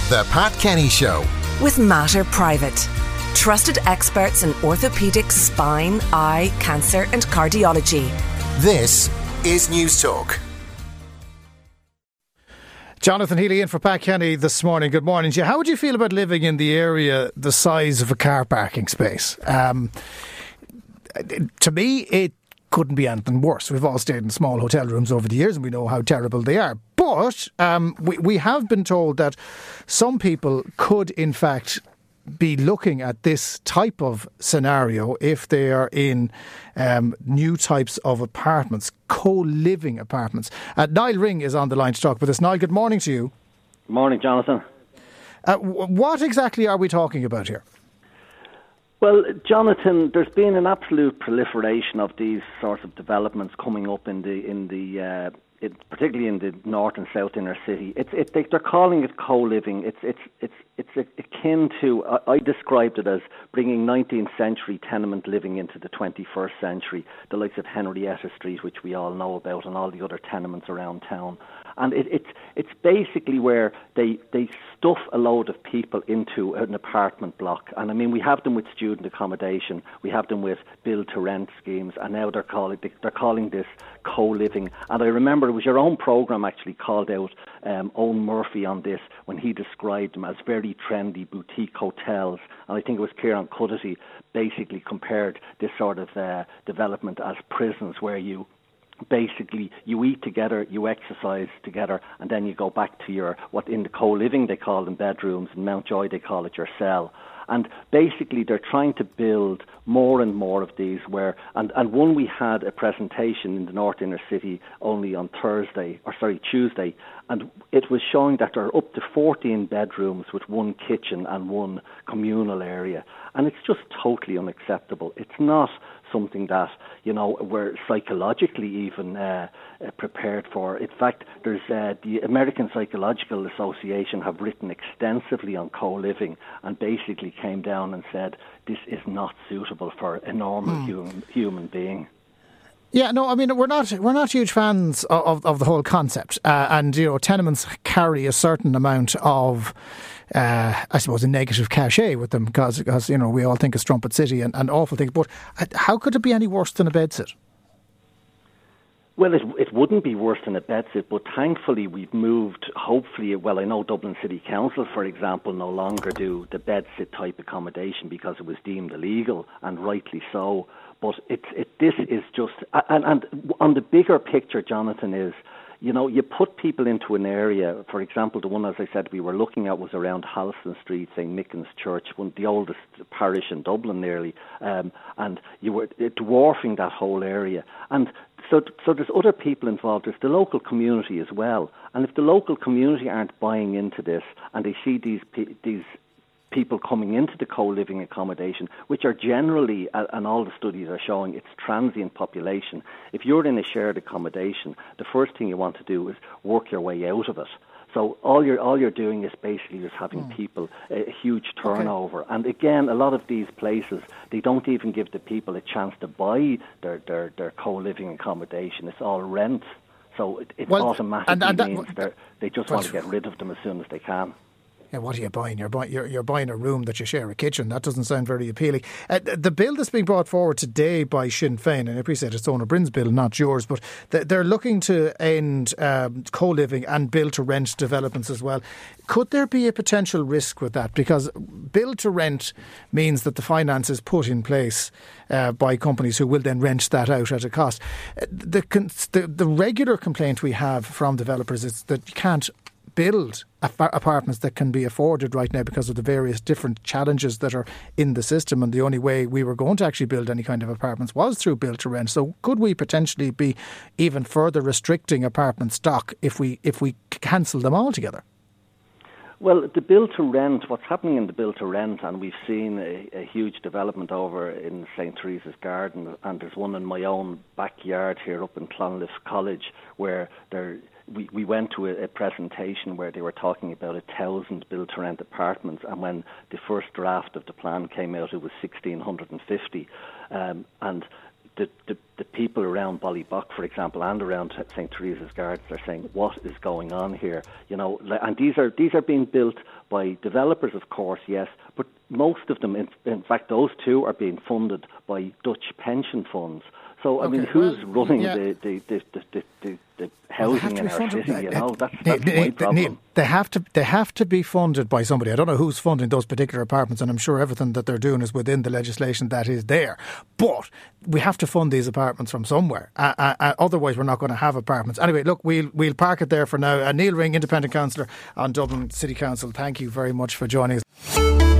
The Pat Kenny Show with Mater Private. Trusted experts in orthopaedics, spine, eye, cancer and cardiology. This is News Talk. Jonathan Healy in for Pat Kenny this morning. Good morning to you. How would you feel about living in the area the size of a car parking space? To me, it couldn't be anything worse. We've all stayed in small hotel rooms over the years and we know how terrible they are. But we have been told that some people could in fact be looking at this type of scenario if they are in new types of apartments, co-living apartments. Niall Ring is on the line to talk with us. Niall, good morning to you. Morning, Jonathan. What exactly are we talking about here? Well, Jonathan, there's been an absolute proliferation of these sorts of developments coming up particularly in the north and south inner city. They're calling it co-living. It's akin to, I described it as bringing 19th century tenement living into the 21st century, the likes of Henrietta Street, which we all know about, and all the other tenements around town. And it's basically where they stuff a load of people into an apartment block. And I mean, we have them with student accommodation, we have them with build-to-rent schemes, and now they're calling this co-living. And I remember it was your own programme actually called out Owen Murphy on this when he described them as very trendy boutique hotels. And I think it was Kieran Cuddihy basically compared this sort of development as prisons where you eat together, you exercise together, and then you go back to what in the co-living they call them bedrooms, in Mountjoy they call it your cell. And basically they're trying to build more and more of these and one we had a presentation in the North Inner City only on Tuesday, and it was showing that there are up to 14 bedrooms with one kitchen and one communal area. And it's just totally unacceptable. It's not something that, we're psychologically even prepared for. In fact, there's the American Psychological Association have written extensively on co-living and basically came down and said this is not suitable for a normal human being. Yeah, no, I mean, we're not huge fans of the whole concept. And, tenements carry a certain amount of, I suppose, a negative cachet with them because we all think of Strumpet City and awful things. But how could it be any worse than a bedsit? Well, it wouldn't be worse than a bedsit, but thankfully we've moved, hopefully, I know Dublin City Council, for example, no longer do the bedsit type accommodation because it was deemed illegal, and rightly so. But this is just, and on the bigger picture, Jonathan, is, you put people into an area, for example, the one, as I said, we were looking at was around Halston Street, St. Mickens Church, the oldest parish in Dublin nearly, and you were dwarfing that whole area. And so there's other people involved, there's the local community as well. And if the local community aren't buying into this and they see these people coming into the co-living accommodation, which are generally, and all the studies are showing, it's transient population. If you're in a shared accommodation, the first thing you want to do is work your way out of it. So all you're doing is basically just having people, a huge turnover. Okay. And again, a lot of these places, they don't even give the people a chance to buy their co-living accommodation. It's all rent. So it automatically means they just want to get rid of them as soon as they can. Yeah, what are you buying? You're buying a room that you share a kitchen. That doesn't sound very appealing. The bill that's being brought forward today by Sinn Féin, and I appreciate it's Donal Brynn's bill, not yours, but they're looking to end co-living and build-to-rent developments as well. Could there be a potential risk with that? Because build-to-rent means that the finance is put in place by companies who will then rent that out at a cost. The regular complaint we have from developers is that you can't build apartments that can be afforded right now because of the various different challenges that are in the system, and the only way we were going to actually build any kind of apartments was through build to rent. So could we potentially be even further restricting apartment stock if we cancel them altogether? Well, the build to rent, what's happening in the build to rent, and we've seen a huge development over in St. Teresa's Garden, and there's one in my own backyard here up in Clonliffe College where we went to a presentation where they were talking about 1,000 build-to-rent apartments, and when the first draft of the plan came out, it was 1,650. And the people around Ballybock, for example, and around St. Teresa's Gardens are saying, what is going on here? You know, and these are being built by developers, of course, yes, but most of them, in fact, those two are being funded by Dutch pension funds. So, I mean, who's running the housing in our city? You know, that's my problem. Neil, they have to be funded by somebody. I don't know who's funding those particular apartments, and I'm sure everything that they're doing is within the legislation that is there. But we have to fund these apartments from somewhere. Otherwise, we're not going to have apartments. Anyway, look, we'll park it there for now. Neil Ring, Independent Councillor on Dublin City Council, thank you very much for joining us.